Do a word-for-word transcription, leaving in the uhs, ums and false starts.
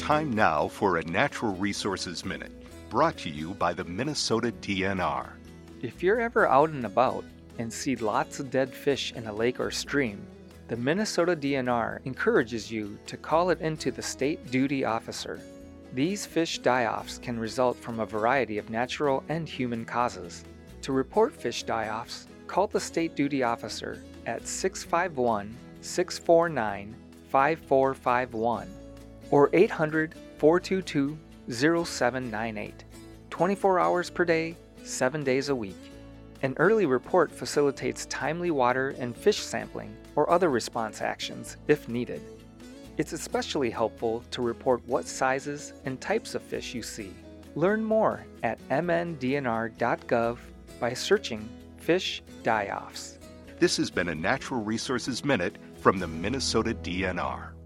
Time now for a Natural Resources Minute, brought to you by the Minnesota D N R. If you're ever out and about and see lots of dead fish in a lake or stream, the Minnesota D N R encourages you to call it into the state duty officer. These fish die-offs can result from a variety of natural and human causes. To report fish die-offs, call the state duty officer at six five one, six four nine, five four five one or eight hundred, four two two, zero seven nine eight, twenty-four hours per day, seven days a week. An early report facilitates timely water and fish sampling or other response actions if needed. It's especially helpful to report what sizes and types of fish you see. Learn more at m n d n r dot gov by searching fish die-offs. This has been a Natural Resources Minute from the Minnesota D N R.